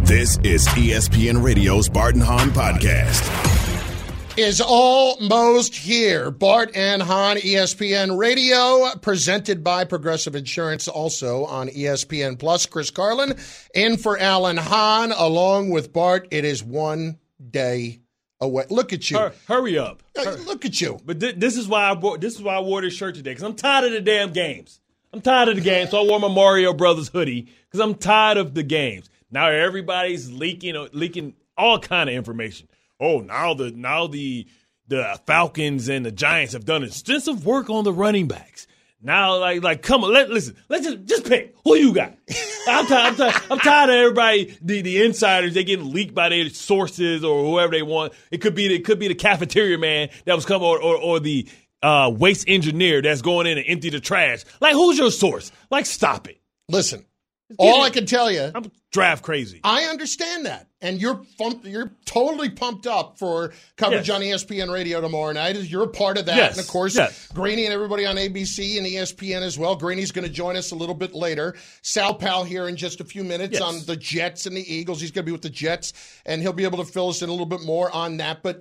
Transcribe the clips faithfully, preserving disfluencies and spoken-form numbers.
This is E S P N Radio's Bart and Hahn podcast. Is almost here. Bart and Hahn, E S P N Radio, presented by Progressive Insurance, also on E S P N Plus. Chris Carlin in for Alan Hahn, along with Bart. It is one day away. Look at you. Hur- hurry up. Uh, Look at you. But th- this is why I bought, this is why I wore this shirt today, because I'm tired of the damn games. I'm tired of the games, so I wore my Mario Brothers hoodie because I'm tired of the games. Now everybody's leaking leaking all kind of information. Oh, now the now the the Falcons and the Giants have done extensive work on the running backs. Now, like, like, come on, let listen. Let's just just pick who you got. I'm tired. I'm tired. I'm tired of everybody. The, the insiders, they getting leaked by their sources or whoever they want. It could be it could be the cafeteria man that was coming, or or, or the uh, waste engineer that's going in and empty the trash. Like, who's your source? Like, stop it. Listen, all I can tell you, I'm draft crazy. I understand that, and you're fun- you're totally pumped up for coverage Yes. on E S P N Radio tomorrow night. You're a part of that, Yes. and of course, Yes. Greeny and everybody on A B C and E S P N as well. Greeny's going to join us a little bit later. Sal Pal here in just a few minutes Yes. on the Jets and the Eagles. He's going to be with the Jets, and he'll be able to fill us in a little bit more on that. But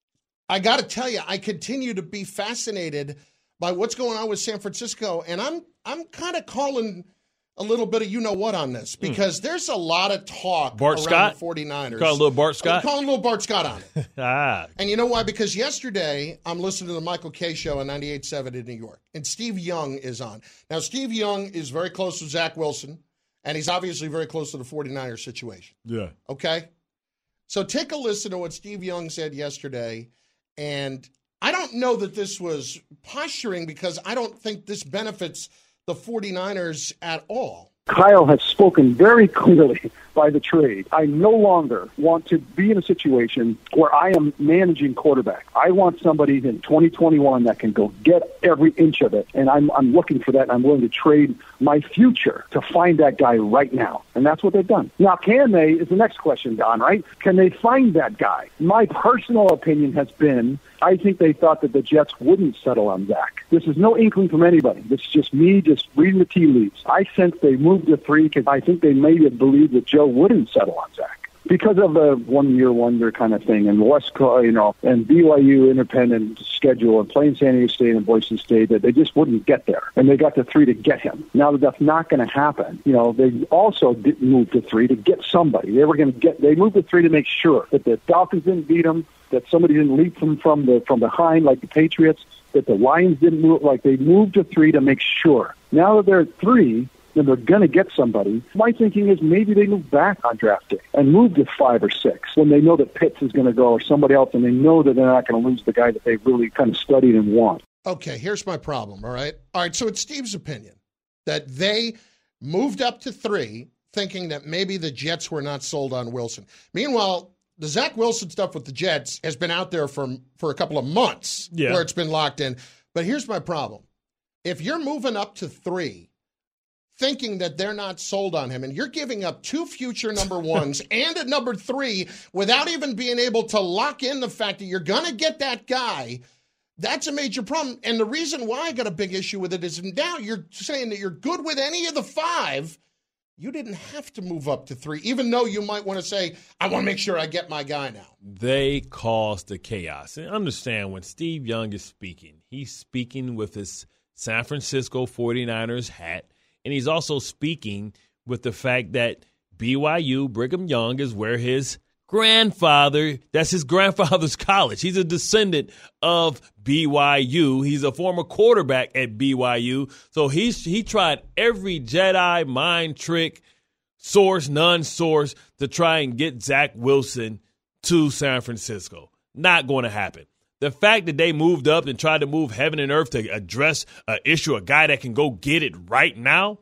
I got to tell you, I continue to be fascinated by what's going on with San Francisco, and I'm I'm kind of calling a little bit of you-know-what on this, because there's a lot of talk Bart around Scott? the forty-niners. Call a little Bart I'm Scott? calling a little Bart Scott on it. ah, And you know why? Because yesterday I'm listening to the Michael Kay show on ninety-eight point seven in New York, and Steve Young is on. Now, Steve Young is very close to Zach Wilson, and he's obviously very close to the forty-niners situation. yeah. Okay? So take a listen to what Steve Young said yesterday, and I don't know that this was posturing, because I don't think this benefits the forty-niners at all. Kyle has spoken very clearly by the trade. I no longer want to be in a situation where I am managing quarterback. I want somebody in twenty twenty-one that can go get every inch of it, and I'm I'm looking for that, and I'm willing to trade my future to find that guy right now. And that's what they've done. Now, can they, is the next question, Don, right? Can they find that guy? My personal opinion has been, I think they thought that the Jets wouldn't settle on Zach. This is no inkling from anybody. This is just me just reading the tea leaves. I sense they moved to three because I think they maybe have believed that Joe wouldn't settle on Zach because of the one-year wonder kind of thing, and West Coast, you know, and B Y U independent schedule, and playing San Diego State and Boise State, that they just wouldn't get there, and they got to three to get him. Now that that's not going to happen, you know, they also didn't move to three to get somebody. They were going to get. They moved to three to make sure that the Dolphins didn't beat them, that somebody didn't leap from from the from behind like the Patriots, that the Lions didn't move. Like, they moved to three to make sure. Now that they're at three, and they're going to get somebody, my thinking is maybe they move back on draft day and move to five or six when they know that Pitts is going to go or somebody else, and they know that they're not going to lose the guy that they really kind of studied and want. Okay, here's my problem, all right? All right, so it's Steve's opinion that they moved up to three thinking that maybe the Jets were not sold on Wilson. Meanwhile, the Zach Wilson stuff with the Jets has been out there for, for a couple of months Yeah. where it's been locked in. But here's my problem. If you're moving up to three thinking that they're not sold on him, and you're giving up two future number ones and a number three without even being able to lock in the fact that you're going to get that guy, that's a major problem. And the reason why I got a big issue with it is now you're saying that you're good with any of the five. You didn't have to move up to three, even though you might want to say, I want to make sure I get my guy now. They caused the chaos. And understand, when Steve Young is speaking, he's speaking with his San Francisco forty-niners hat, and he's also speaking with the fact that B Y U, Brigham Young, is where his grandfather, that's his grandfather's college. He's a descendant of B Y U. He's a former quarterback at B Y U. So he's he tried every Jedi mind trick, source, non-source, to try and get Zach Wilson to San Francisco. Not going to happen. The fact that they moved up and tried to move heaven and earth to address an issue, a guy that can go get it right now,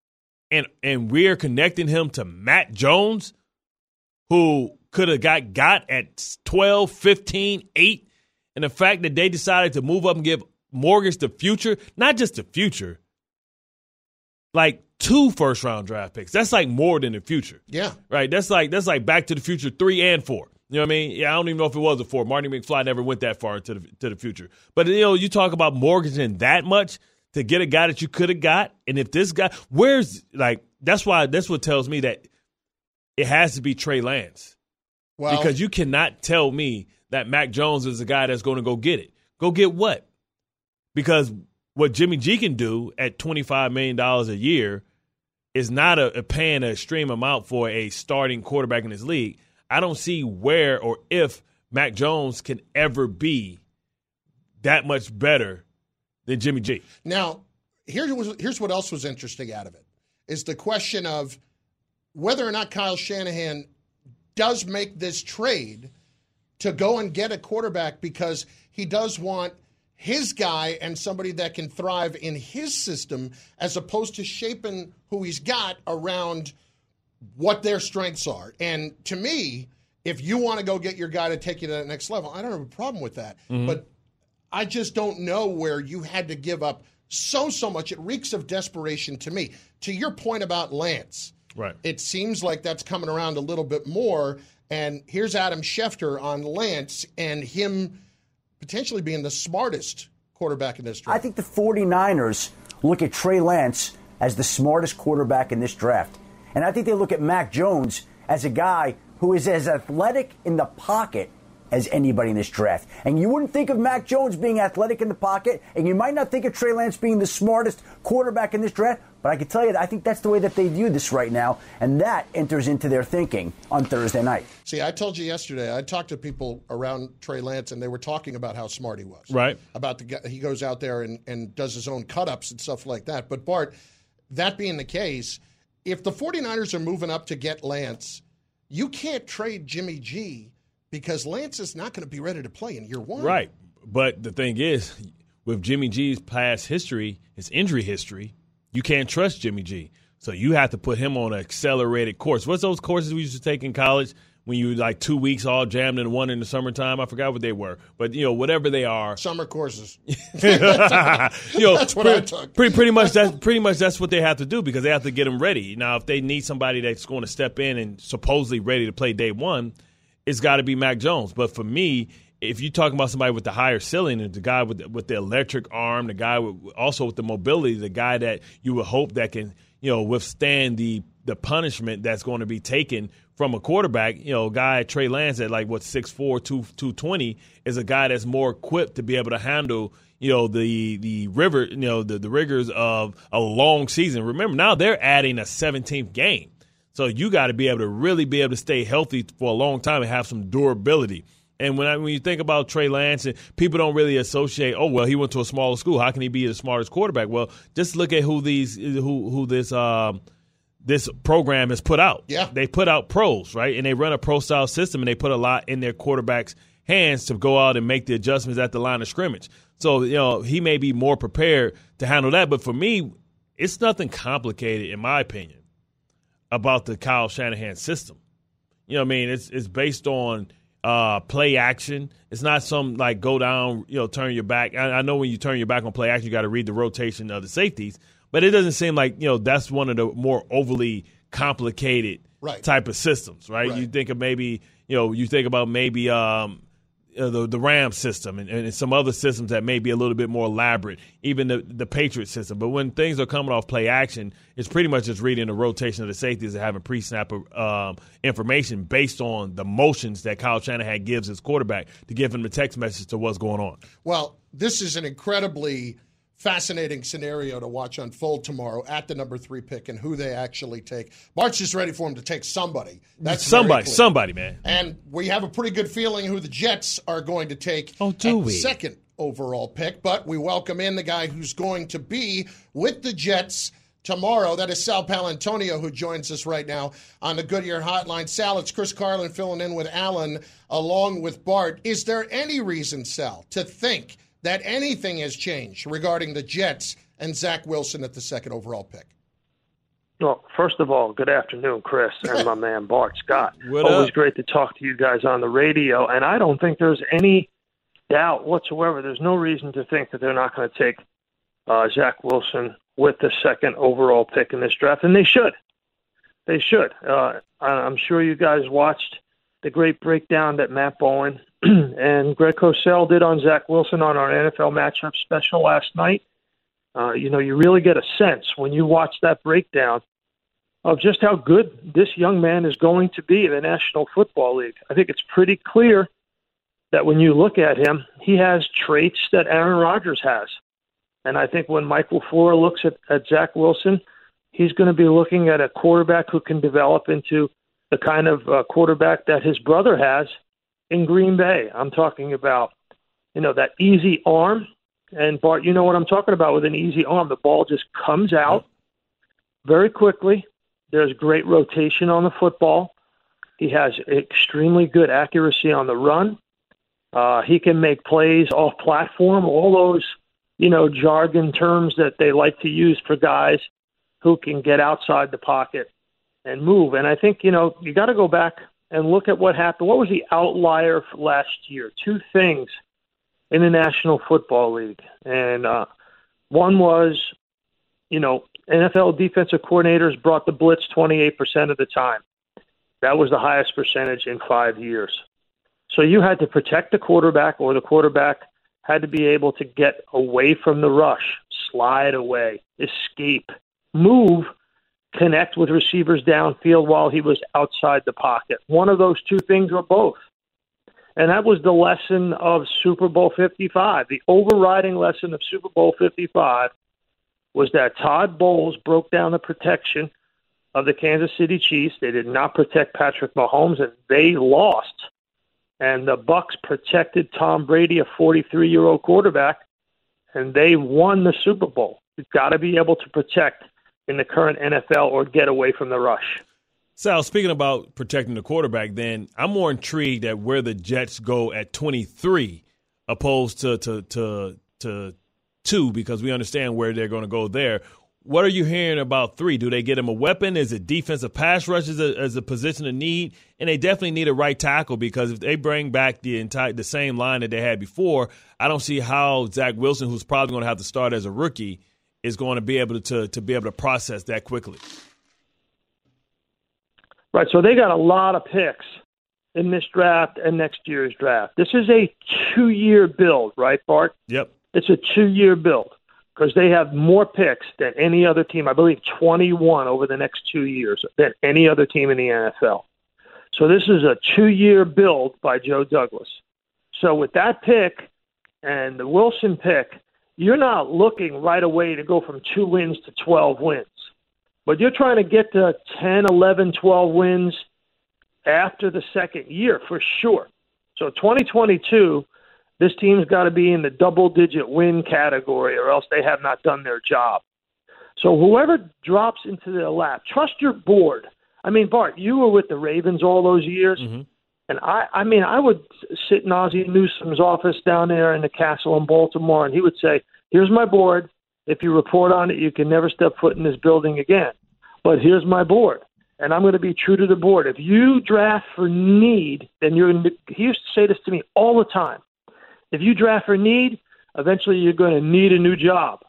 and and we're connecting him to Matt Jones, who could have got got at twelve, fifteen, eight, and the fact that they decided to move up and give mortgage the future, not just the future, like two first-round draft picks. That's like more than the future. Yeah. Right? That's like that's like Back to the Future three and four. You know what I mean? Yeah, I don't even know if it was a four. Marty McFly never went that far into the to the future. But, you know, you talk about mortgaging that much to get a guy that you could have got, and if this guy, where's, like, that's why, that's what tells me that it has to be Trey Lance. Well, because you cannot tell me that Mac Jones is the guy that's going to go get it. Go get what? Because what Jimmy G can do at twenty-five million dollars a year is not a, a paying an extreme amount for a starting quarterback in this league. I don't see where or if Mac Jones can ever be that much better than Jimmy G. Now, here was, here's what else was interesting out of it, is the question of whether or not Kyle Shanahan does make this trade to go and get a quarterback because he does want his guy and somebody that can thrive in his system as opposed to shaping who he's got around what their strengths are. And to me, if you want to go get your guy to take you to that next level, I don't have a problem with that. Mm-hmm. But I just don't know where you had to give up so, so much. It reeks of desperation to me. To your point about Lance, right? It seems like that's coming around a little bit more. And here's Adam Schefter on Lance and him potentially being the smartest quarterback in this draft. I think the 49ers look at Trey Lance as the smartest quarterback in this draft. And I think they look at Mac Jones as a guy who is as athletic in the pocket as anybody in this draft. And you wouldn't think of Mac Jones being athletic in the pocket, and you might not think of Trey Lance being the smartest quarterback in this draft, but I can tell you that I think that's the way that they view this right now, and that enters into their thinking on Thursday night. See, I told you yesterday, I talked to people around Trey Lance, and they were talking about how smart he was. Right. About the guy, he goes out there and, and does his own cut-ups and stuff like that. But, Bart, that being the case, if the 49ers are moving up to get Lance, you can't trade Jimmy G because Lance is not going to be ready to play in year one. Right. But the thing is, with Jimmy G's past history, his injury history, you can't trust Jimmy G. So you have to put him on an accelerated course. What's those courses we used to take in college when you like two weeks all jammed in one in the summertime? I forgot what they were. But, you know, whatever they are. Summer courses. you know, that's what pretty, I took. Pretty, pretty, much that's, pretty much that's what they have to do because they have to get them ready. Now, if they need somebody that's going to step in and supposedly ready to play day one, it's got to be Mac Jones. But for me, if you're talking about somebody with the higher ceiling, the guy with the, with the electric arm, the guy with, also with the mobility, the guy that you would hope that can, you know, withstand the the punishment that's going to be taken from a quarterback, you know, a guy Trey Lance at like what six four, two twenty is a guy that's more equipped to be able to handle, you know, the the river, you know, the, the rigors of a long season. Remember, now they're adding a seventeenth game. So you got to be able to really be able to stay healthy for a long time and have some durability. And when I, when you think about Trey Lance, and people don't really associate, oh well, he went to a smaller school. How can he be the smartest quarterback? Well, just look at who these who who this um, this program has put out. Yeah, they put out pros, right? And they run a pro style system, and they put a lot in their quarterback's hands to go out and make the adjustments at the line of scrimmage. So you know he may be more prepared to handle that. But for me, it's nothing complicated, in my opinion, about the Kyle Shanahan system. You know what I mean? It's it's based on uh, play action. It's not some like go down, you know, turn your back. I, I know when you turn your back on play action, you got to read the rotation of the safeties. But it doesn't seem like, you know, that's one of the more overly complicated right. type of systems, right? right? You think of maybe, you know, you think about maybe um, uh, the the Rams system and, and some other systems that may be a little bit more elaborate, even the, the Patriots system. But when things are coming off play action, it's pretty much just reading the rotation of the safeties and having pre-snap um, information based on the motions that Kyle Shanahan gives his quarterback to give him the text message to what's going on. Well, this is an incredibly fascinating scenario to watch unfold tomorrow at the number three pick and who they actually take. Bart's just ready for him to take somebody. That's somebody, somebody, man. And we have a pretty good feeling who the Jets are going to take oh, do at we? the second overall pick. But we welcome in the guy who's going to be with the Jets tomorrow. That is Sal Paolantonio, who joins us right now on the Goodyear Hotline. Sal, it's Chris Carlin filling in with Alan along with Bart. Is there any reason, Sal, to think that anything has changed regarding the Jets and Zach Wilson at the second overall pick? Well, first of all, good afternoon, Chris, and my man Bart Scott. What Always up? Great to talk to you guys on the radio, and I don't think there's any doubt whatsoever. There's no reason to think that they're not going to take uh, Zach Wilson with the second overall pick in this draft, and they should. They should. Uh, I'm sure you guys watched the great breakdown that Matt Bowen and Greg Cosell did on Zach Wilson on our N F L matchup special last night. Uh, you know, you really get a sense when you watch that breakdown of just how good this young man is going to be in the National Football League. I think it's pretty clear that when you look at him, he has traits that Aaron Rodgers has. And I think when Mike LaFleur looks at, at Zach Wilson, he's going to be looking at a quarterback who can develop into the kind of uh, quarterback that his brother has in Green Bay. I'm talking about, you know, that easy arm. And Bart, you know what I'm talking about with an easy arm. The ball just comes out very quickly. There's great rotation on the football. He has extremely good accuracy on the run. Uh, he can make plays off platform, all those, you know, jargon terms that they like to use for guys who can get outside the pocket and move. And I think, you know, you got to go back and look at what happened. What was the outlier last year? Two things in the National Football League. And uh, one was, you know, N F L defensive coordinators brought the blitz twenty-eight percent of the time. That was the highest percentage in five years. So you had to protect the quarterback, or the quarterback had to be able to get away from the rush, slide away, escape, move, connect with receivers downfield while he was outside the pocket. One of those two things or both. And that was the lesson of Super Bowl fifty-five. The overriding lesson of Super Bowl fifty-five was that Todd Bowles broke down the protection of the Kansas City Chiefs. They did not protect Patrick Mahomes, and they lost. And the Bucs protected Tom Brady, a forty-three-year-old quarterback, and they won the Super Bowl. You've got to be able to protect in the current N F L or get away from the rush. Sal, speaking about protecting the quarterback, then I'm more intrigued at where the Jets go at twenty-three opposed to to to, to two, because we understand where they're going to go there. What are you hearing about three? Do they get him a weapon? Is it defensive pass rush as a, as a position of need? And they definitely need a right tackle, because if they bring back the entire the same line that they had before, I don't see how Zach Wilson, who's probably going to have to start as a rookie, is going to be able to to be able to process that quickly. Right, so they got a lot of picks in this draft and next year's draft. This is a two-year build, right, Bart? Yep. It's a two-year build because they have more picks than any other team. I believe twenty-one over the next two years than any other team in the N F L. So this is a two-year build by Joe Douglas. So with that pick and the Wilson pick, you're not looking right away to go from two wins to twelve wins. But you're trying to get to ten, eleven, twelve wins after the second year for sure. So twenty twenty-two, this team's got to be in the double-digit win category, or else they have not done their job. So whoever drops into their lap, trust your board. I mean, Bart, you were with the Ravens all those years. Mm-hmm. And I, I mean, I would sit in Ozzie Newsome's office down there in the castle in Baltimore, and he would say, here's my board. If you report on it, you can never step foot in this building again. But here's my board, and I'm going to be true to the board. If you draft for need, then you're going to – he used to say this to me all the time. If you draft for need, eventually you're going to need a new job.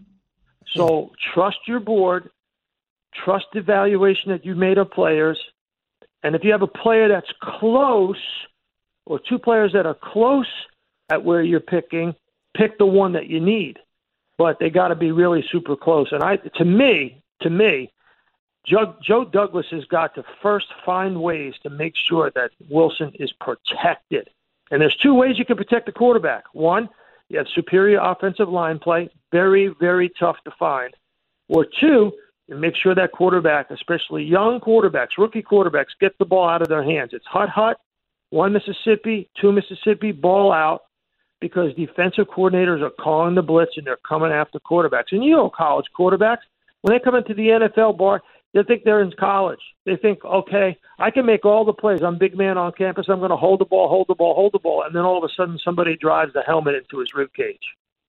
So trust your board. Trust the evaluation that you made of players. And if you have a player that's close, or two players that are close at where you're picking, pick the one that you need. But they got to be really super close. And I, to me, to me, Joe, Joe Douglas has got to first find ways to make sure that Wilson is protected. And there's two ways you can protect the quarterback. One, you have superior offensive line play, very, very tough to find. Or two, you make sure that quarterback, especially young quarterbacks, rookie quarterbacks, get the ball out of their hands. It's hut-hut, one Mississippi, two Mississippi, ball out, because defensive coordinators are calling the blitz and they're coming after quarterbacks. And you know college quarterbacks, when they come into the N F L, bar, they think they're in college. They think, okay, I can make all the plays. I'm big man on campus. I'm going to hold the ball, hold the ball, hold the ball. And then all of a sudden somebody drives the helmet into his ribcage.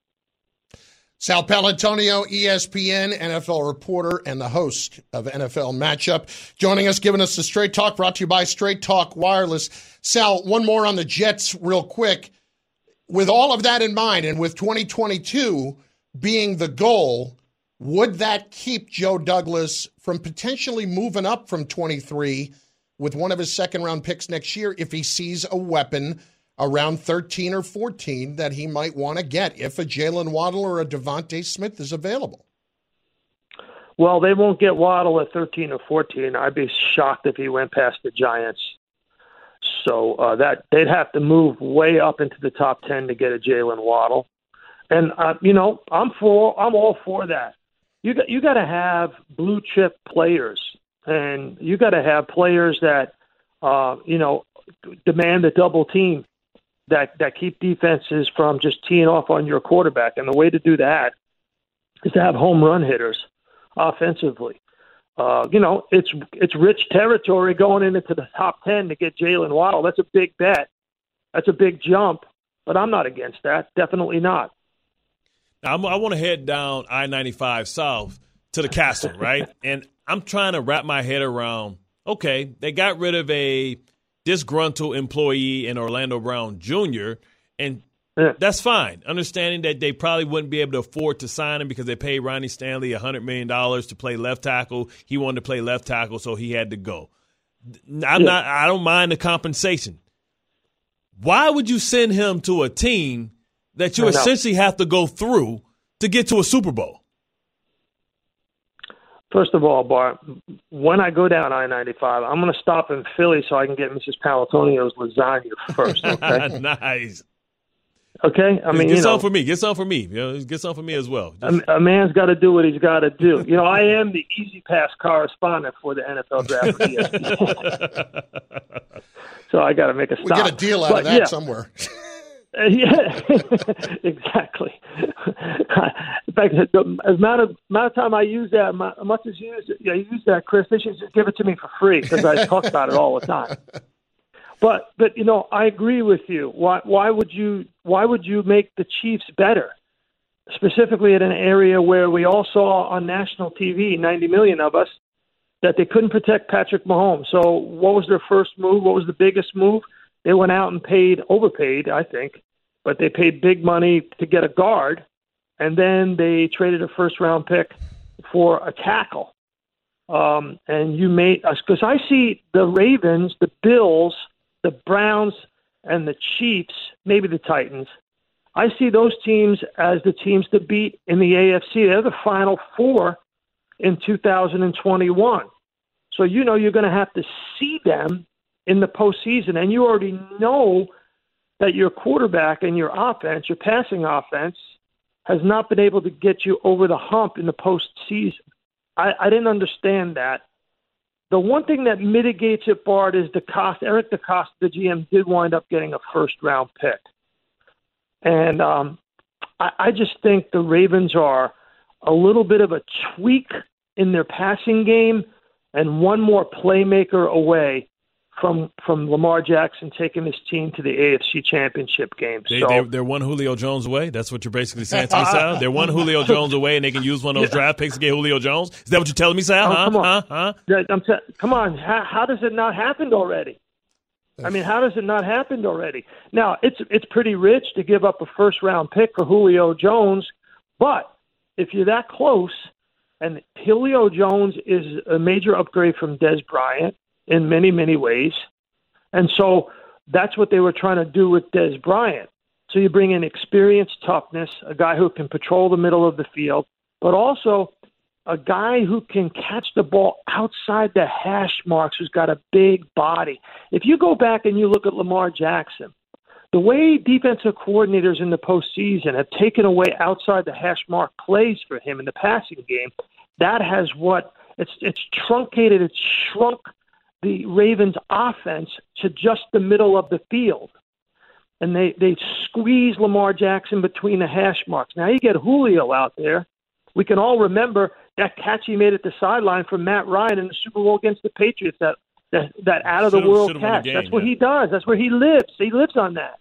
Sal Paolantonio, E S P N, N F L reporter, and the host of N F L Matchup, joining us, giving us the Straight Talk, brought to you by Straight Talk Wireless. Sal, one more on the Jets real quick. With all of that in mind, and with twenty twenty-two being the goal, would that keep Joe Douglas from potentially moving up from twenty-three with one of his second-round picks next year if he sees a weapon around thirteen or fourteen that he might want to get if a Jalen Waddle or a Devontae Smith is available? Well, they won't get Waddle at thirteen or fourteen. I'd be shocked if he went past the Giants. So uh, that they'd have to move way up into the top ten to get a Jalen Waddle. And uh, you know, I'm for I'm all for that. You got you got to have blue chip players, and you got to have players that uh, you know demand a double team, that that keep defenses from just teeing off on your quarterback. And the way to do that is to have home run hitters offensively. Uh, you know, it's it's rich territory going into the top ten to get Jalen Waddle. That's a big bet. That's a big jump. But I'm not against that. Definitely not. Now, I'm, I want to head down I ninety-five South to the Castle, right? And I'm trying to wrap my head around, okay, they got rid of a disgruntled employee in Orlando Brown Junior, and yeah. that's fine, understanding that they probably wouldn't be able to afford to sign him because they paid Ronnie Stanley one hundred million dollars to play left tackle. He wanted to play left tackle, so he had to go. I'm yeah. not. I don't mind the compensation. Why would you send him to a team that you essentially have to go through to get to a Super Bowl? First of all, Bart, when I go down I ninety-five, I'm going to stop in Philly so I can get Missus Palatonio's lasagna first. Okay. Nice. Okay, I mean, get you some know, for me. Get some for me. You know, get some for me as well. Just... A, a man's got to do what he's got to do. You know, I am the Easy Pass correspondent for the N F L Draft for E S P N. So I got to make a stop. We get a deal out but, of that yeah. somewhere. Uh, yeah, exactly. In fact, the amount of amount of time I use that, my, much as you use, yeah, you use that, Chris, they should just give it to me for free because I talk about it all the time. But but you know, I agree with you. Why why would you why would you make the Chiefs better, specifically in an area where we all saw on national T V, ninety million of us, that they couldn't protect Patrick Mahomes. So what was their first move? What was the biggest move? They went out and paid, overpaid, I think, but they paid big money to get a guard, and then they traded a first-round pick for a tackle. Um, and you made us, because I see the Ravens, the Bills, the Browns, and the Chiefs, maybe the Titans. I see those teams as the teams to beat in the A F C. They're the Final Four in two thousand twenty-one. So you know you're going to have to see them in the postseason, and you already know that your quarterback and your offense, your passing offense, has not been able to get you over the hump in the postseason. I, I didn't understand that. The one thing that mitigates it, Bart, is DeCosta. Eric DeCosta, the G M, did wind up getting a first-round pick. And um, I, I just think the Ravens are a little bit of a tweak in their passing game and one more playmaker away from from Lamar Jackson taking his team to the A F C Championship game. They, so, they're, they're one Julio Jones away? That's what you're basically saying to me, Sal? They're one Julio Jones away, and they can use one of those draft picks to get Julio Jones? Is that what you're telling me, Sal? Oh, huh? come on. Huh? Huh? I'm t- come on. How, how does it not happen already? I mean, how does it not happen already? Now, it's it's pretty rich to give up a first-round pick for Julio Jones, but if you're that close, and Julio Jones is a major upgrade from Dez Bryant in many, many ways, and so that's what they were trying to do with Dez Bryant. So you bring in experience, toughness, a guy who can patrol the middle of the field, but also a guy who can catch the ball outside the hash marks, who's got a big body. If you go back and you look at Lamar Jackson, the way defensive coordinators in the postseason have taken away outside the hash mark plays for him in the passing game, that has what it's it's truncated, it's shrunk the Ravens' offense to just the middle of the field. And they, they squeeze Lamar Jackson between the hash marks. Now you get Julio out there. We can all remember that catch he made at the sideline from Matt Ryan in the Super Bowl against the Patriots, that that, that out-of-the-world catch. Game, That's what yeah. he does. That's where he lives. He lives on that.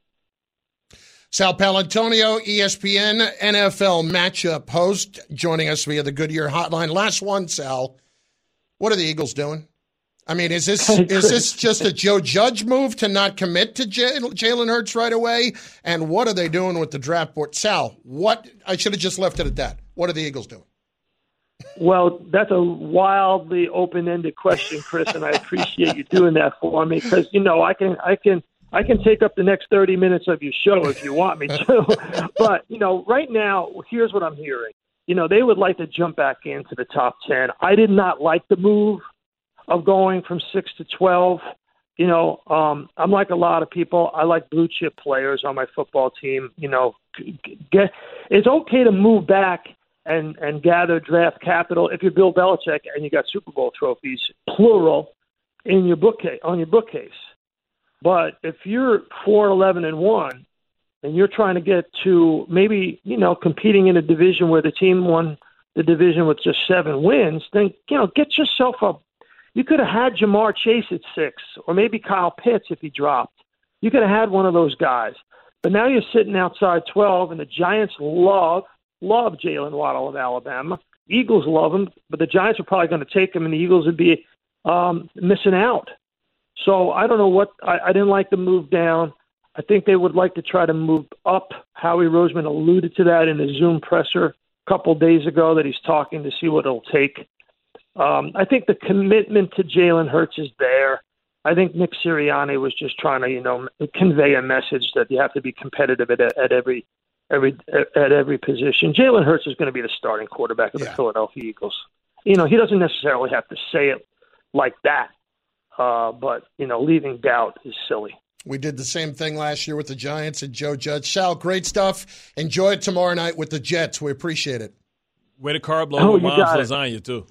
Sal Palantonio, E S P N N F L matchup host, joining us via the Goodyear hotline. Last one, Sal. What are the Eagles doing? I mean, is this is this just a Joe Judge move to not commit to J- Jalen Hurts right away? And what are they doing with the draft board? Sal, what? I should have just left it at that. What are the Eagles doing? Well, that's a wildly open-ended question, Chris, and I appreciate you doing that for me because, you know, I can I can I can take up the next thirty minutes of your show if you want me to. But, you know, right now, here's what I'm hearing. you know, they would like to jump back into the top ten. I did not like the move of going from six to twelve. You know, um, I'm like a lot of people. I like blue chip players on my football team. You know, get, it's okay to move back and, and gather draft capital if you're Bill Belichick and you got Super Bowl trophies, plural, in your bookcase on your bookcase. But if you're four eleven and one and you're trying to get to maybe, you know, competing in a division where the team won the division with just seven wins, then, you know, get yourself a You could have had Jamar Chase at six, or maybe Kyle Pitts if he dropped. You could have had one of those guys. But now you're sitting outside twelve, and the Giants love, love Jalen Waddle of Alabama. Eagles love him, but the Giants are probably going to take him, and the Eagles would be um, missing out. So I don't know what I, – I didn't like the move down. I think they would like to try to move up. Howie Roseman alluded to that in the Zoom presser a couple days ago, that he's talking to see what it'll take. Um, I think the commitment to Jalen Hurts is there. I think Nick Sirianni was just trying to, you know, convey a message that you have to be competitive at, at every every at every position. Jalen Hurts is going to be the starting quarterback of the yeah. Philadelphia Eagles. You know, he doesn't necessarily have to say it like that, uh, but you know, leaving doubt is silly. We did the same thing last year with the Giants and Joe Judge. Sal, great stuff. Enjoy it tomorrow night with the Jets. We appreciate it. Way to carb load oh, with mom's lasagna, too.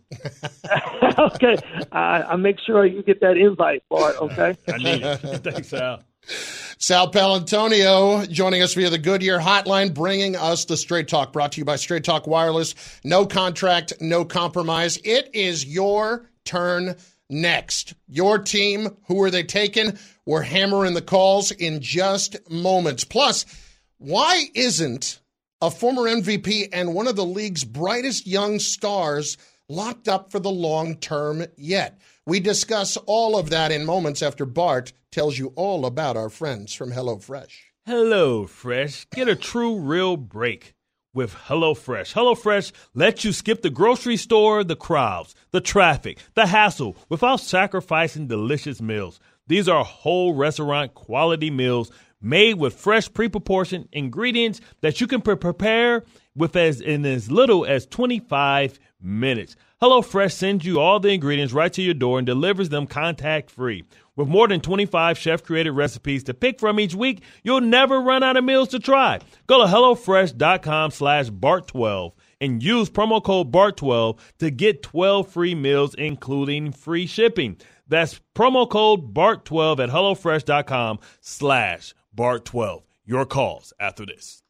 Okay. Uh, I'll make sure you get that invite, Bart, okay? I need it. Thanks, Sal. Sal Palantonio joining us via the Goodyear hotline, bringing us the Straight Talk, brought to you by Straight Talk Wireless. No contract, no compromise. It is your turn next. Your team, who are they taking? We're hammering the calls in just moments. Plus, why isn't a former M V P and one of the league's brightest young stars locked up for the long term yet? We discuss all of that in moments after Bart tells you all about our friends from HelloFresh. HelloFresh. Get a true, real break with HelloFresh. HelloFresh lets you skip the grocery store, the crowds, the traffic, the hassle without sacrificing delicious meals. These are whole restaurant quality meals made with fresh, pre-proportioned ingredients that you can pre- prepare with as in as little as twenty-five minutes. HelloFresh sends you all the ingredients right to your door and delivers them contact-free. With more than twenty-five chef-created recipes to pick from each week, you'll never run out of meals to try. Go to HelloFresh.com slash Bart12 and use promo code Bart twelve to get twelve free meals, including free shipping. That's promo code Bart twelve at HelloFresh.com slash Bart twelve. Your calls after this.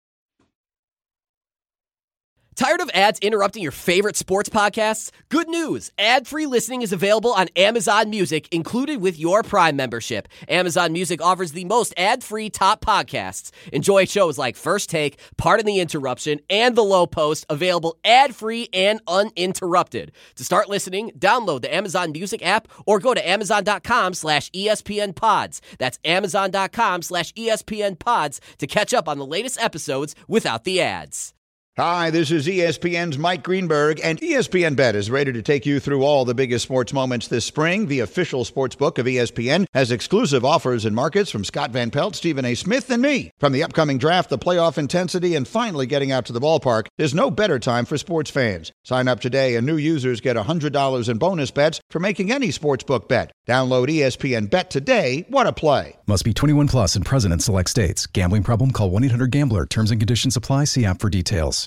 Tired of ads interrupting your favorite sports podcasts? Good news! Ad-free listening is available on Amazon Music, included with your Prime membership. Amazon Music offers the most ad-free top podcasts. Enjoy shows like First Take, Pardon the Interruption, and The Low Post, available ad-free and uninterrupted. To start listening, download the Amazon Music app or go to amazon.com slash ESPN pods. That's amazon.com slash ESPN pods to catch up on the latest episodes without the ads. Hi, this is E S P N's Mike Greenberg, and E S P N Bet is ready to take you through all the biggest sports moments this spring. The official sports book of E S P N has exclusive offers and markets from Scott Van Pelt, Stephen A. Smith, and me. From the upcoming draft, the playoff intensity, and finally getting out to the ballpark, there's no better time for sports fans. Sign up today, and new users get one hundred dollars in bonus bets for making any sportsbook bet. Download E S P N Bet today. What a play. Must be twenty-one plus and present in select states. Gambling problem? Call one eight hundred gambler. Terms and conditions apply. See app for details.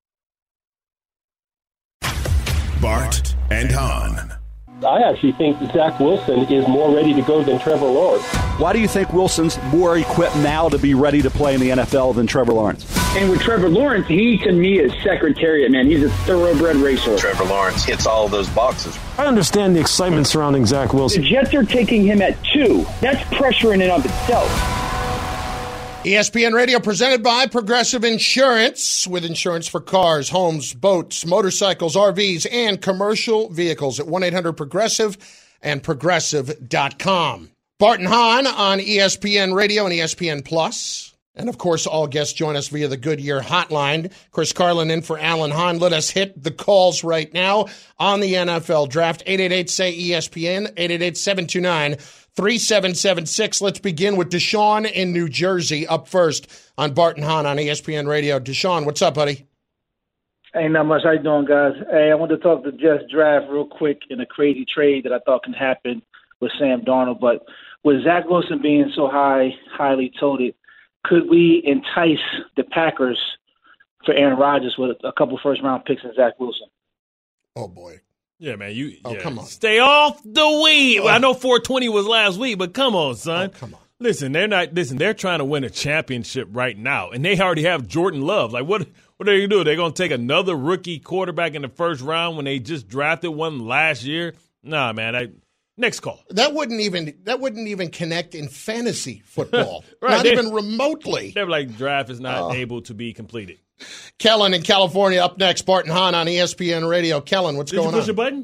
Bart and Hahn. I actually think Zach Wilson is more ready to go than Trevor Lawrence. Why do you think Wilson's more equipped now to be ready to play in the N F L than Trevor Lawrence? And with Trevor Lawrence, he to me is Secretariat, man. He's a thoroughbred racehorse. Trevor Lawrence hits all of those boxes. I understand the excitement surrounding Zach Wilson. The Jets are taking him at two. That's pressure in and of itself. E S P N Radio presented by Progressive Insurance, with insurance for cars, homes, boats, motorcycles, R Vs, and commercial vehicles at one eight hundred progressive and progressive dot com. Bart and Hahn on E S P N Radio and E S P N Plus. And, of course, all guests join us via the Goodyear hotline. Chris Carlin in for Alan Hahn. Let us hit the calls right now on the N F L Draft. eight eight eight, S A Y, E S P N, eight eight eight, seven two nine, three seven seven six. Let's begin with Deshaun in New Jersey up first on Bart and Hahn on E S P N Radio. Deshaun, what's up, buddy? Ain't not much. How you doing, guys? Hey, I want to talk the Jets draft real quick in a crazy trade that I thought can happen with Sam Darnold. But with Zach Wilson being so high, highly touted, could we entice the Packers for Aaron Rodgers with a couple first-round picks and Zach Wilson? Oh, boy. Yeah, man. You Oh, yeah. come on. Stay off the weed. Oh. I know four twenty was last week, but come on, son. Oh, come on. Listen, they're not. Listen, they're trying to win a championship right now, and they already have Jordan Love. Like, what? What are they gonna do? They're gonna take another rookie quarterback in the first round when they just drafted one last year? Nah, man. I, next call. That wouldn't even that wouldn't even connect in fantasy football. Right, Not they- even remotely. They're like draft is not Oh. able to be completed. Kellen in California up next. Barton Hahn on E S P N Radio. Kellen, what's Did going you push on? a button?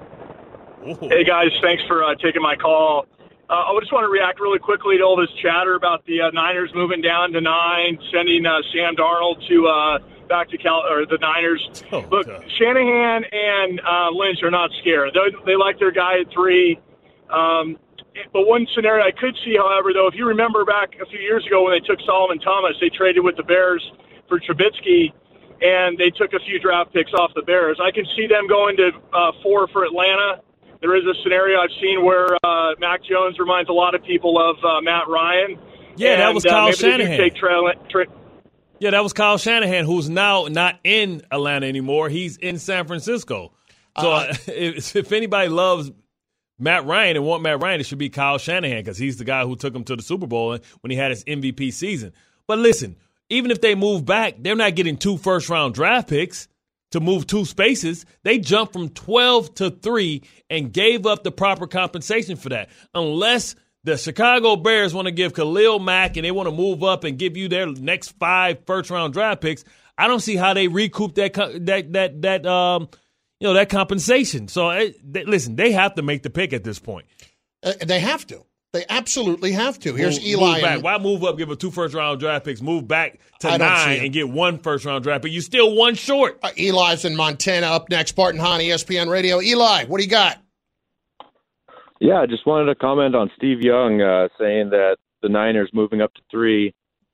Hey, guys, thanks for uh, taking my call. Uh, I just want to react really quickly to all this chatter about the uh, Niners moving down to nine, sending uh, Sam Darnold to uh, back to Cal or the Niners. Oh, Look, God. Shanahan and uh, Lynch are not scared. They, they like their guy at three. Um, but one scenario I could see, however, though, if you remember back a few years ago when they took Solomon Thomas, they traded with the Bears for Trubisky, and they took a few draft picks off the Bears. I can see them going to uh, four for Atlanta. There is a scenario I've seen where uh, Mac Jones reminds a lot of people of uh, Matt Ryan. Yeah, that And, was uh, Kyle maybe they do Shanahan. Take tra- tra- Yeah, that was Kyle Shanahan, who's now not in Atlanta anymore. He's in San Francisco. So uh, if, if anybody loves Matt Ryan and want Matt Ryan, it should be Kyle Shanahan because he's the guy who took him to the Super Bowl when he had his M V P season. But listen, even if they move back, they're not getting two first-round draft picks to move two spaces. They jumped from twelve to three and gave up the proper compensation for that. Unless the Chicago Bears want to give Khalil Mack and they want to move up and give you their next five first-round draft picks, I don't see how they recoup that co- that that that um you know that compensation. So it, they, listen, they have to make the pick at this point. Uh, they have to. They absolutely have to. Here's move, Eli. Move back. and- Why move up, give a two first-round draft picks, move back to I don't see nine it. and get one first-round draft pick? You're still one short. Uh, Eli's in Montana up next. Barton Hahn, E S P N Radio. Eli, what do you got? Yeah, I just wanted to comment on Steve Young uh, saying that the Niners moving up to three,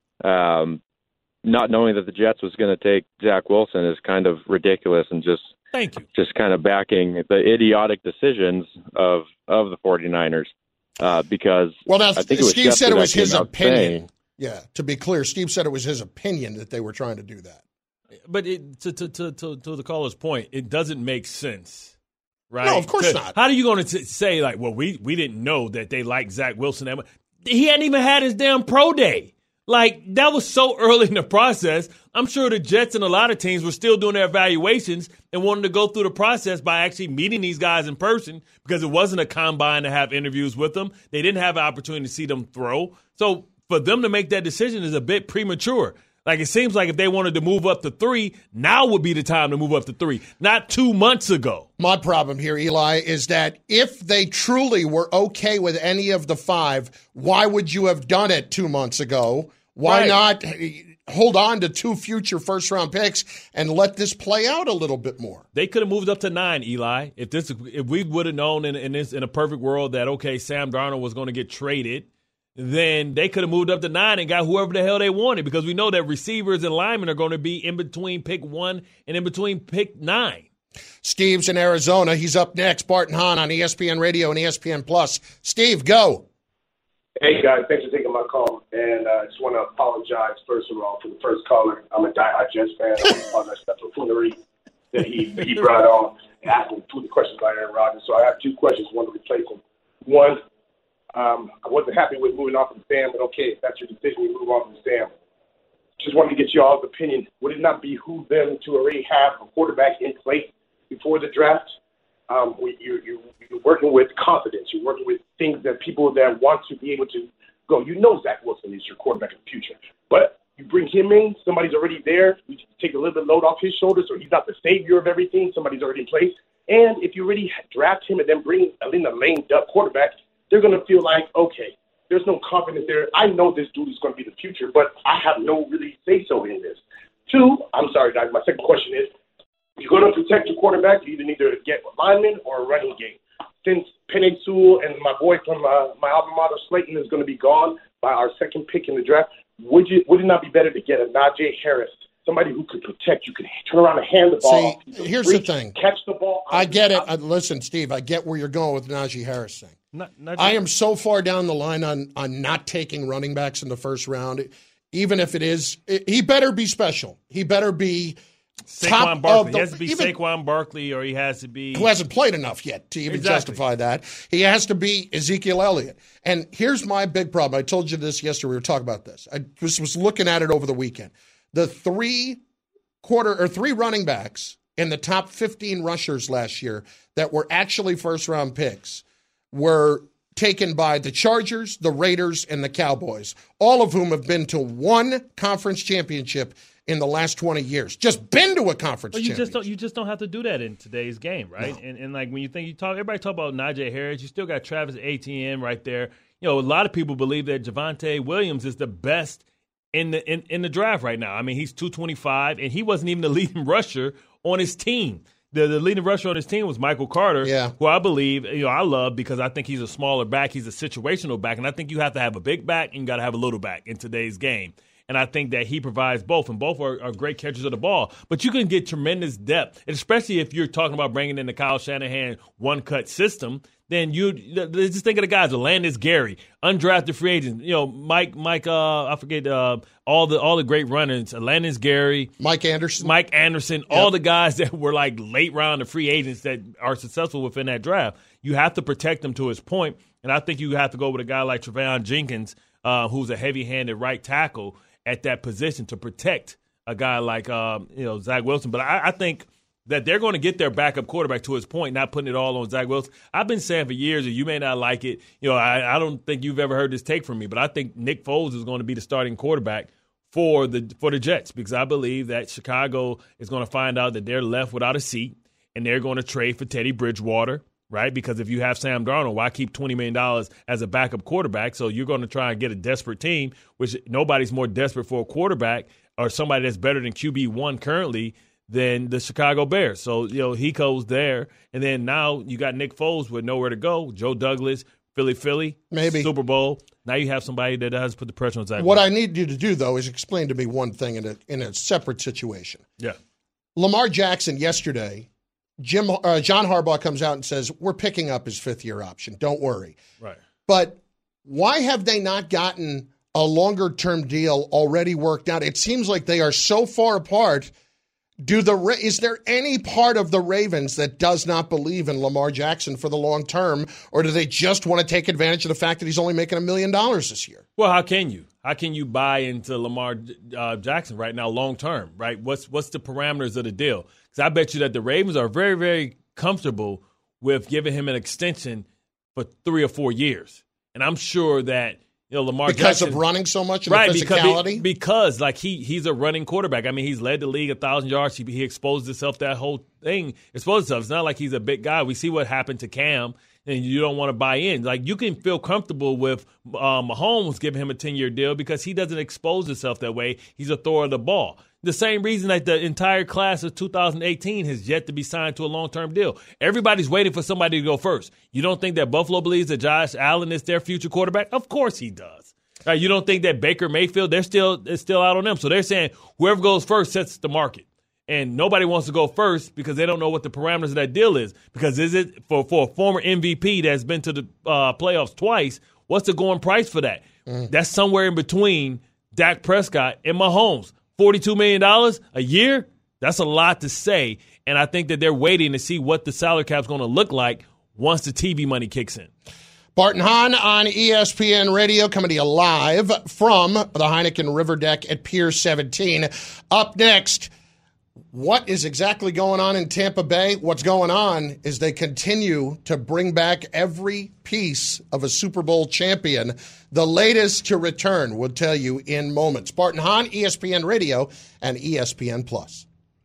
um, not knowing that the Jets was going to take Zach Wilson is kind of ridiculous and just Thank you. just kind of backing the idiotic decisions of, of the 49ers. Uh, because Well, now, I think it was Steve said Schefter it was that came his out opinion. saying- Yeah, to be clear, Steve said it was his opinion that they were trying to do that. But it, to, to, to, to, to the caller's point, it doesn't make sense, right? No, of course To- not. How are you going to say, like, well, we, we didn't know that they liked Zach Wilson that much? He hadn't even had his damn pro day. Like, that was so early in the process. I'm sure the Jets and a lot of teams were still doing their evaluations and wanted to go through the process by actually meeting these guys in person because it wasn't a combine to have interviews with them. They didn't have an opportunity to see them throw. So for them to make that decision is a bit premature. Like, it seems like if they wanted to move up to three, now would be the time to move up to three, not two months ago. My problem here, Eli, is that if they truly were okay with any of the five, why would you have done it two months ago? Why Right. not hold on to two future first-round picks and let this play out a little bit more? They could have moved up to nine, Eli. If this, if we would have known in, in this in a perfect world that okay, Sam Darnold was going to get traded, then they could have moved up to nine and got whoever the hell they wanted because we know that receivers and linemen are going to be in between pick one and in between pick nine. Steve's in Arizona. He's up next. Barton Hahn on E S P N Radio and E S P N Plus. Steve, go. Hey, guys, thanks for taking my call. And I uh, just want to apologize, first of all, for the first caller. I'm a diehard Jets fan. I want to apologize for that buffoonery that he, he brought on and asking two of the questions about Aaron Rodgers. So I have two questions, one to replace him. One, um, I wasn't happy with moving off from Sam, but okay, if that's your decision, you move on from Sam. Just wanted to get y'all's opinion. Would it not behoove them to already have a quarterback in place before the draft? Um, we, you, you, you're working with confidence. You're working with things that people that want to be able to go. You know Zach Wilson is your quarterback of the future. But you bring him in, somebody's already there. You take a little bit of load off his shoulders so he's not the savior of everything. Somebody's already in place. And if you already draft him and then bring in a lame duck quarterback, they're going to feel like, okay, there's no confidence there. I know this dude is going to be the future, but I have no really say-so in this. Two, I'm sorry, guys, my second question is, if you're going to protect your quarterback, you either need to get a lineman or a running game. Since Penei Sewell and my boy from uh, my alma mater, Slayton, is going to be gone by our second pick in the draft, would you would it not be better to get a Najee Harris somebody who could protect. You could turn around and hand the ball. See, here's reach, the thing. Catch the ball. I get it. Uh, listen, Steve, I get where you're going with Najee Harris thing. Not, not I am so far down the line on, on not taking running backs in the first round. Even if it is, he better be special. He better be Saquon Barkley. The, he has to be even, Saquon Barkley, or he has to be who hasn't played enough yet to even exactly. justify that. He has to be Ezekiel Elliott. And here's my big problem. I told you this yesterday. We were talking about this. I was, was looking at it over the weekend. The three quarter or three running backs in the top fifteen rushers last year that were actually first round picks were taken by the Chargers, the Raiders, and the Cowboys, all of whom have been to one conference championship in the last twenty years. Just been to a conference well, you championship. Just don't, you just don't have to do that in today's game, right? No. And, and like when you think you talk, everybody talk about Najee Harris, you still got Travis Etienne right there. You know, a lot of people believe that Javonte Williams is the best in the in, in the draft right now. I mean, he's two twenty-five, and he wasn't even the leading rusher on his team. The, the leading rusher on his team was Michael Carter, yeah. who I believe, you know, I love because I think he's a smaller back. He's a situational back, and I think you have to have a big back and you got to have a little back in today's game. And I think that he provides both, and both are, are great catchers of the ball. But you can get tremendous depth, especially if you're talking about bringing in the Kyle Shanahan one-cut system. Then you just think of the guys: Landis Gary, undrafted free agent. You know, Mike, Mike. Uh, I forget uh, all the all the great runners: Landis Gary, Mike Anderson, Mike Anderson. Yep. All the guys that were like late round of free agents that are successful within that draft. You have to protect them to his point, and I think you have to go with a guy like Trevion Jenkins, uh, who's a heavy-handed right tackle at that position to protect a guy like uh, you know Zach Wilson. But I, I think that they're going to get their backup quarterback to his point, not putting it all on Zach Wilson. I've been saying for years, and you may not like it, you know, I, I don't think you've ever heard this take from me, but I think Nick Foles is going to be the starting quarterback for the for the Jets because I believe that Chicago is going to find out that they're left without a seat, and they're going to trade for Teddy Bridgewater, right? Because if you have Sam Darnold, why keep twenty million dollars as a backup quarterback? So you're going to try and get a desperate team, which nobody's more desperate for a quarterback or somebody that's better than Q B one currently than the Chicago Bears. So, you know, he goes there. And then now you got Nick Foles with nowhere to go. Joe Douglas, Philly, Philly, maybe Super Bowl. Now you have somebody that does put the pressure on Zach. What I need you to do, though, is explain to me one thing in a, in a separate situation. Yeah. Lamar Jackson yesterday, Jim uh, John Harbaugh comes out and says, we're picking up his fifth-year option. Don't worry. Right. But why have they not gotten a longer-term deal already worked out? It seems like they are so far apart. Do the is there any part of the Ravens that does not believe in Lamar Jackson for the long term, or do they just want to take advantage of the fact that he's only making a million dollars this year? Well, how can you? How can you buy into Lamar uh, Jackson right now long term, right? What's what's the parameters of the deal? Because I bet you that the Ravens are very, very comfortable with giving him an extension for three or four years. And I'm sure that You know, Lamar because Jackson, of running so much and right, the physicality? Because, because like he he's a running quarterback. I mean, he's led the league a thousand yards. He, he exposed himself. That whole thing exposed himself. It's not like he's a big guy. We see what happened to Cam, and you don't want to buy in. Like you can feel comfortable with uh, Mahomes giving him a ten-year deal because he doesn't expose himself that way. He's a thrower of the ball. The same reason that the entire class of two thousand eighteen has yet to be signed to a long-term deal. Everybody's waiting for somebody to go first. You don't think that Buffalo believes that Josh Allen is their future quarterback? Of course he does. Right, you don't think that Baker Mayfield, they're still it's still out on them. So they're saying whoever goes first sets the market. And nobody wants to go first because they don't know what the parameters of that deal is. Because is it for, for a former M V P that's been to the uh, playoffs twice, what's the going price for that? Mm. That's somewhere in between Dak Prescott and Mahomes. forty-two million dollars a year? That's a lot to say. And I think that they're waiting to see what the salary cap is going to look like once the T V money kicks in. Bart and Hahn on E S P N Radio, coming to you live from the Heineken River Deck at Pier seventeen. Up next, what is exactly going on in Tampa Bay? What's going on is they continue to bring back every piece of a Super Bowl champion. The latest to return, we'll tell you in moments. Bart and Hahn, E S P N Radio and E S P N Plus.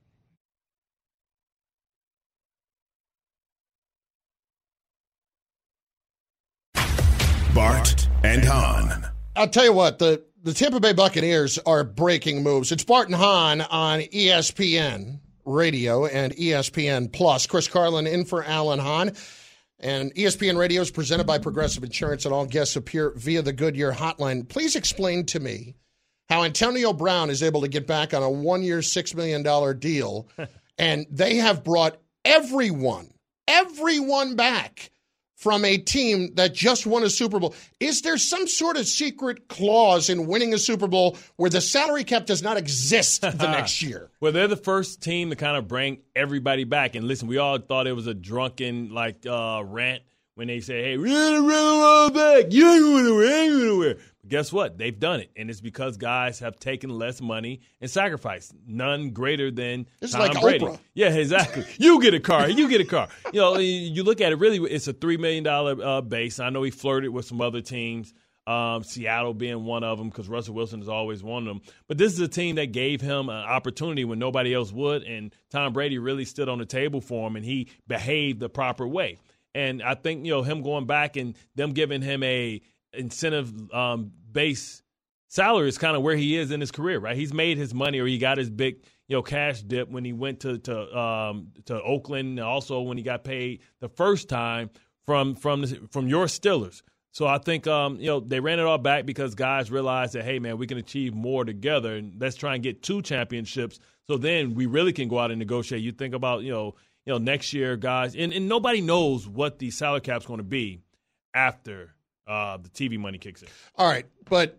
Bart and Hahn. I'll tell you what, the, the Tampa Bay Buccaneers are breaking moves. It's Bart and Hahn on E S P N Radio and E S P N Plus. Chris Carlin in for Alan Hahn. And E S P N Radio is presented by Progressive Insurance, and all guests appear via the Goodyear hotline. Please explain to me how Antonio Brown is able to get back on a one-year, six million dollars deal, and they have brought everyone, everyone back from a team that just won a Super Bowl. Is there some sort of secret clause in winning a Super Bowl where the salary cap does not exist the next year? Well, they're the first team to kind of bring everybody back. And listen, we all thought it was a drunken like uh, rant when they say, hey, we're going to run back. You ain't going to ain't going to But guess what? They've done it. And it's because guys have taken less money and sacrificed. None greater than It's Tom like Brady. Oprah. Yeah, exactly. You get a car. You get a car. You know, you look at it, really, it's a three million dollars uh, base. I know he flirted with some other teams, um, Seattle being one of them because Russell Wilson has always won them. But this is a team that gave him an opportunity when nobody else would, and Tom Brady really stood on the table for him, and he behaved the proper way. And I think, you know, him going back and them giving him a incentive um, base salary is kind of where he is in his career, right? He's made his money, or he got his big, you know, cash dip when he went to to um, to Oakland, and also when he got paid the first time from from the, from your Steelers. So I think, um, you know, they ran it all back because guys realized that, hey, man, we can achieve more together, and let's try and get two championships. So then we really can go out and negotiate. You think about, you know, you know, next year, guys, and, and nobody knows what the salary cap's going to be after uh, the T V money kicks in. All right, but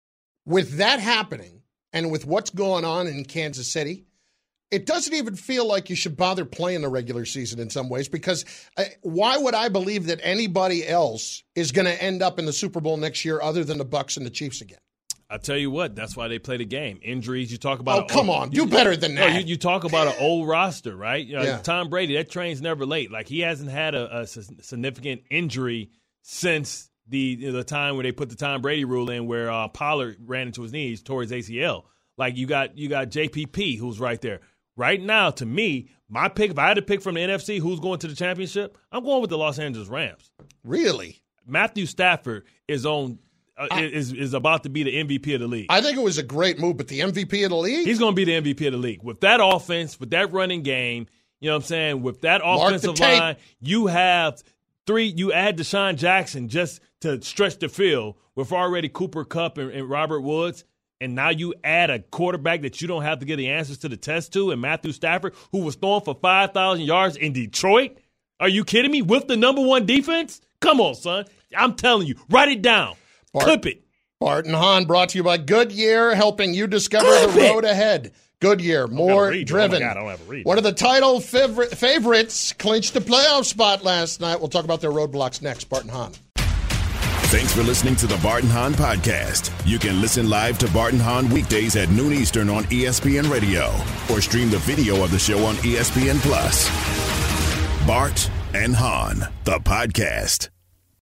with that happening and with what's going on in Kansas City, it doesn't even feel like you should bother playing the regular season in some ways, because uh, why would I believe that anybody else is going to end up in the Super Bowl next year other than the Bucs and the Chiefs again? I tell you what, that's why they play the game. Injuries, you talk about. Oh, come old, on. Do better than that. No, you, you talk about an old roster, right? You know, Yeah. Tom Brady, that train's never late. Like, he hasn't had a, a significant injury since the you know, the time where they put the Tom Brady rule in, where uh, Pollard ran into his knees, tore his A C L. Like, you got you got J P P, who's right there. Right now, to me, my pick, if I had to pick from the N F C who's going to the championship, I'm going with the Los Angeles Rams. Really? Matthew Stafford is on uh, I, is is about to be the M V P of the league. I think it was a great move, but the M V P of the league? He's going to be the M V P of the league. With that offense, with that running game, you know what I'm saying, with that Mark offensive the tape. line, you have three, you add Deshaun Jackson just to stretch the field with already Cooper Kupp and, and Robert Woods, and now you add a quarterback that you don't have to get the answers to the test to, and Matthew Stafford, who was throwing for five thousand yards in Detroit. Are you kidding me? With the number one defense? Come on, son. I'm telling you. Write it down. Bart, Clip it. Bart and Hahn, brought to you by Goodyear, helping you discover Clip the it. road ahead. Goodyear, more read, driven. oh my God, I don't have to read. One of the title favor- favorites clinched a playoff spot last night. We'll talk about their roadblocks next. Bart and Hahn. Thanks for listening to the Bart and Hahn podcast. You can listen live to Bart and Hahn weekdays at noon Eastern on E S P N Radio, or stream the video of the show on E S P N Plus. Bart and Hahn, the podcast.